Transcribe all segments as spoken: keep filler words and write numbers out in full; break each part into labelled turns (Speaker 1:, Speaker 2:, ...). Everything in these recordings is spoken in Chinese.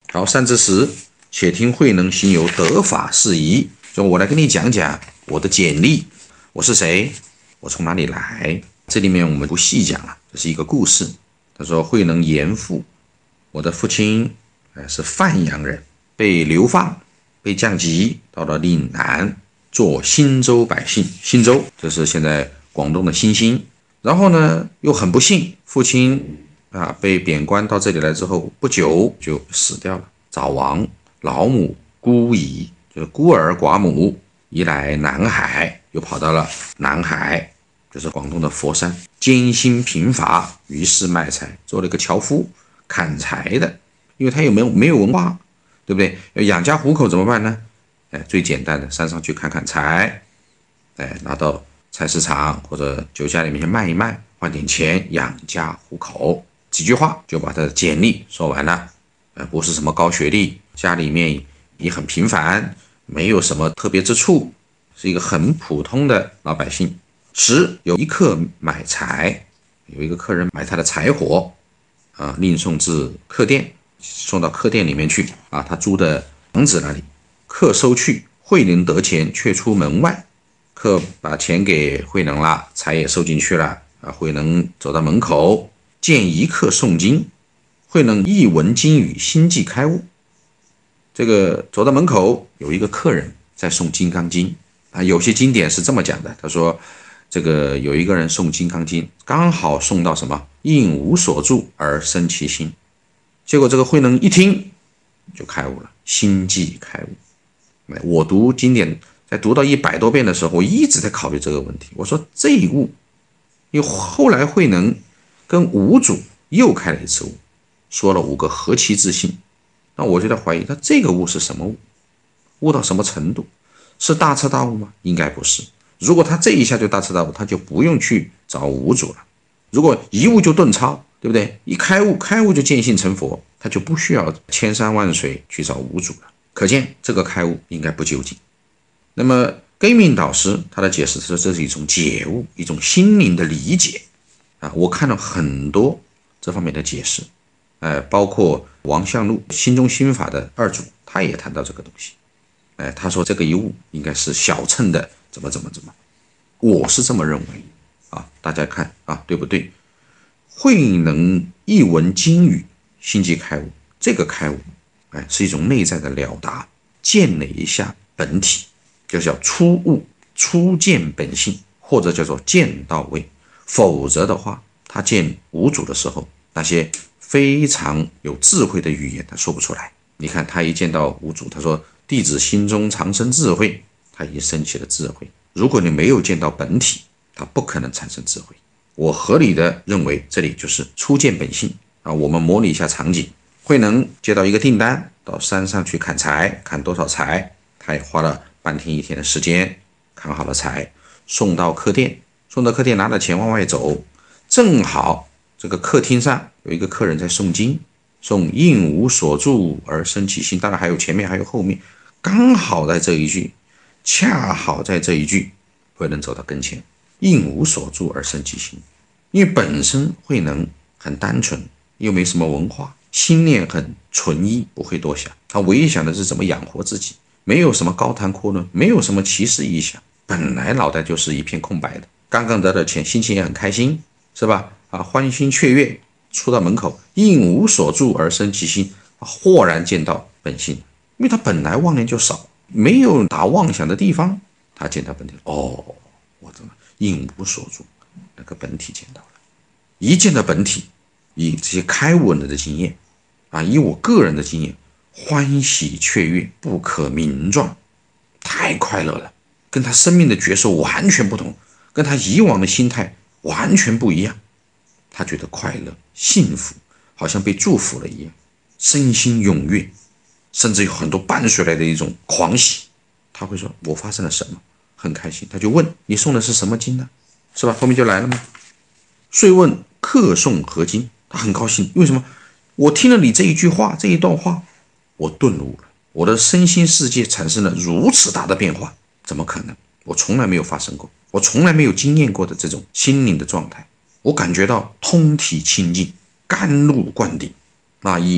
Speaker 1: 好，三之十，且听慧能行有得法事宜。就我来跟你讲讲我的简历，我是谁，我从哪里来。这里面我们不细讲了，这是一个故事。他说慧能严父，我的父亲是范阳人，被流放，被降级到了岭南，做忻州百姓。忻州这是现在广东的新兴。然后呢，又很不幸，父亲啊被贬官到这里来之后，不久就死掉了，早亡。老母孤遗，就是孤儿寡母，一来南海，又跑到了南海，就是广东的佛山，艰辛贫乏，于是卖柴，做了一个樵夫，砍柴的。因为他又没有没有文化，对不对？要养家糊口怎么办呢？哎，最简单的，山上去砍砍柴，哎，拿到菜市场或者酒家里面去卖一卖，换点钱养家糊口。几句话就把他的简历说完了。呃，不是什么高学历，家里面也很平凡，没有什么特别之处，是一个很普通的老百姓。十，有一客买柴，有一个客人买他的柴火，啊，另送至客店，送到客店里面去啊，他租的房子那里，客收去，慧能得钱，却出门外。客把钱给慧能了，财也收进去了啊。慧能走到门口，见一客诵经，慧能一闻经语，心即开悟。这个走到门口，有一个客人在诵《金刚经》啊。有些经典是这么讲的，他说这个有一个人诵《金刚经》，刚好诵到什么应无所住而生其心。结果这个慧能一听就开悟了，心即开悟。我读经典在读到一百多遍的时候，我一直在考虑这个问题。我说这一悟，因为后来慧能跟五祖又开了一次悟，说了五个何其自信。那我就在怀疑，他这个悟是什么悟？悟到什么程度？是大彻大悟吗？应该不是。如果他这一下就大彻大悟，他就不用去找五祖了。如果一悟就顿超，对不对？一开悟，开悟就见性成佛，他就不需要千山万水去找五祖了。可见这个开悟应该不究竟。那么根命导师他的解释是，这是一种解悟，一种心灵的理解啊。我看了很多这方面的解释，呃，包括王相禄心中心法的二祖，他也谈到这个东西。哎，他说这个一悟应该是小乘的怎么怎么怎么，我是这么认为啊。大家看啊，对不对？慧能一闻经语，心即开悟，这个开悟，哎，是一种内在的了达，见了一下本体，就叫初悟，初见本性，或者叫做见到位。否则的话，他见五祖的时候，那些非常有智慧的语言他说不出来。你看他一见到五祖，他说弟子心中常生智慧，他已经升起了智慧。如果你没有见到本体，他不可能产生智慧。我合理的认为这里就是初见本性啊。我们模拟一下场景，慧能接到一个订单，到山上去砍柴，砍多少柴，他也花了半天一天的时间，砍好了柴，送到客店，送到客店拿了钱往外走，正好这个客厅上有一个客人在诵经，诵应无所住而生其心，当然还有前面还有后面，刚好在这一句，恰好在这一句，慧能走到跟前，应无所住而生其心。因为本身慧能很单纯，又没什么文化，心念很纯一，不会多想，他唯一想的是怎么养活自己，没有什么高谈阔论，没有什么奇思异想，本来脑袋就是一片空白的。刚刚得到钱，心情也很开心，是吧？啊，欢欣雀跃，出到门口，应无所住而生其心，豁然见到本性。因为他本来妄念就少，没有打妄想的地方，他见到本体。哦，我怎么应无所住，那个本体见到了。一见到本体，以这些开悟人的经验啊，以我个人的经验，欢喜雀跃，不可名状，太快乐了，跟他生命的角色完全不同，跟他以往的心态完全不一样。他觉得快乐幸福，好像被祝福了一样，身心踊跃，甚至有很多伴随来的一种狂喜。他会说我发生了什么，很开心。他就问你诵的是什么经呢？是吧？后面就来了吗？遂问客诵何经，他很高兴。为什么？我听了你这一句话，这一段话，我顿悟了，我的身心世界产生了如此大的变化，怎么可能？我从来没有发生过，我从来没有经验过的这种心灵的状态。我感觉到通体清净，甘露灌顶。那以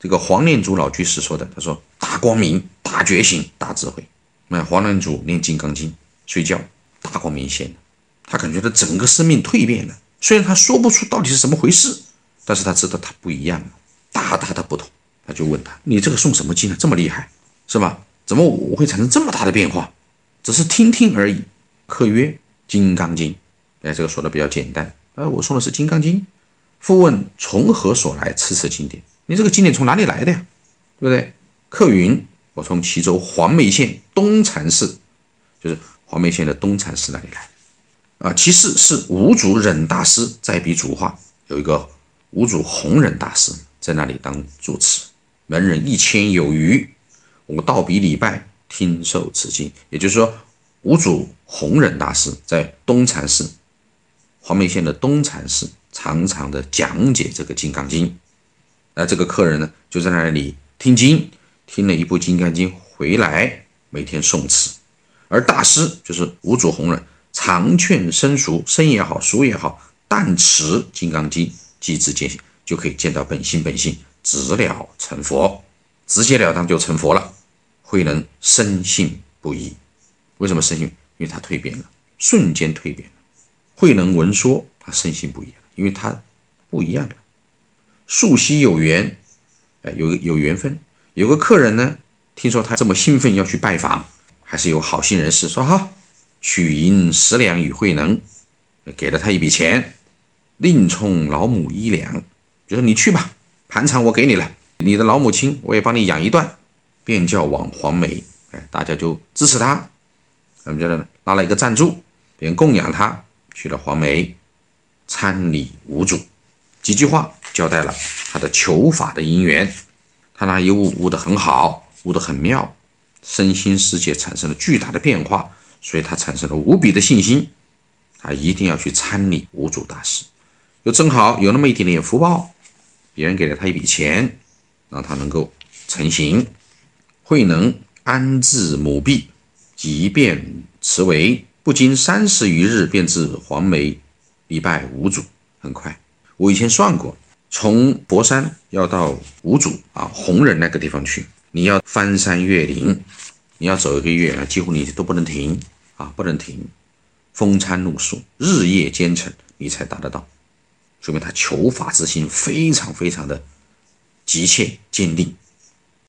Speaker 1: 这个黄念祖老居士说的，他说大光明、大觉醒、大智慧。那黄念祖念金刚经睡觉，大光明现了，他感觉到整个生命蜕变了。虽然他说不出到底是怎么回事，但是他知道他不一样了，大大的不同。他就问他，你这个诵什么经啊，这么厉害是吧？怎么我会产生这么大的变化？只是听听而已。客曰金刚经。哎，这个说的比较简单。呃，我诵的是金刚经。复问从何所来此此经典？你这个经典从哪里来的呀？对不对？客云，我从齐州黄梅县东禅寺，就是黄梅县的东禅寺那里来。啊，其次是五祖忍大师在彼主化，有一个五祖弘忍大师在那里当住持，门人一千有余。我到彼礼拜，听受此经。也就是说，五祖弘忍大师在东禅寺，黄梅县的东禅寺，常常的讲解这个金刚经。那这个客人呢，就在那里听经，听了一部金刚经回来，每天诵持。而大师就是五祖弘忍，常劝生熟，生也好，熟也好，但持金刚经，即知见性，就可以见到本心本性，直了成佛，直截了当就成佛了。慧能深信不疑。为什么深信？因为他蜕变了，瞬间蜕变了。慧能闻说，他深信不疑了，因为他不一样了。素昔有缘，有有缘分。有个客人呢，听说他这么兴奋要去拜访，还是有好心人士说好，取银十两与慧能，给了他一笔钱，另充老母一两，就说你去吧，盘缠我给你了，你的老母亲我也帮你养一段，便叫往黄梅。哎，大家就支持他，我们叫拉了一个赞助，便供养他去了黄梅，参礼五祖。几句话交代了他的求法的因缘。他那一悟悟得很好，悟得很妙，身心世界产生了巨大的变化，所以他产生了无比的信心，他一定要去参礼五祖大师。又正好有那么一点点福报，别人给了他一笔钱，让他能够成行。慧能安置母婢，即便持为，不经三十余日，便至黄梅礼拜五祖。很快，我以前算过，从佛山要到五祖啊弘忍那个地方去，你要翻山越岭，你要走一个月，几乎你都不能停啊，不能停，风餐露宿，日夜兼程，你才达得到。说明他求法之心非常非常的急切坚定。